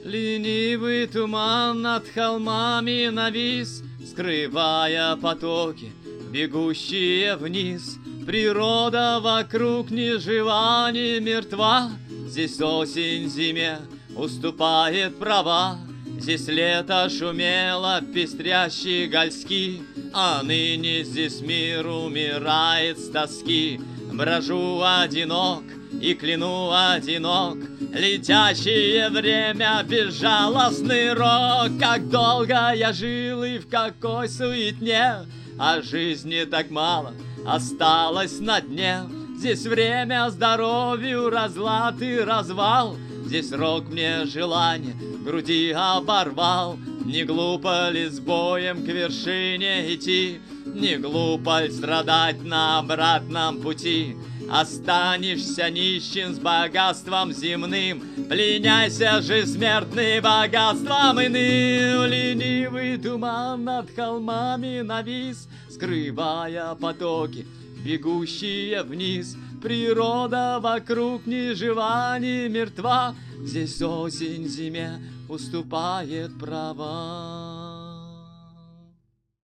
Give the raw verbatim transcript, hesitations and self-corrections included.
Ленивый туман над холмами навис, скрывая потоки, бегущие вниз. Природа вокруг ни жива, ни мертва. Здесь осень зиме уступает права. Здесь лето шумело, пестрящие гольски, а ныне здесь мир умирает с тоски. Брожу одинок и кляну одинок, летящее время, безжалостный рок. Как долго я жил и в какой суетне, а жизни так мало осталось на дне. Здесь время здоровью разлад и развал. Здесь рок мне желание в груди оборвал. Не глупо ли с боем к вершине идти? Не глупо ли страдать на обратном пути? Останешься нищим с богатством земным, пленяйся же, смертный, богатством иным. Ленивый туман над холмами навис, скрывая потоки, бегущие вниз. Природа вокруг ни жива, ни мертва. Здесь осень зиме уступает права.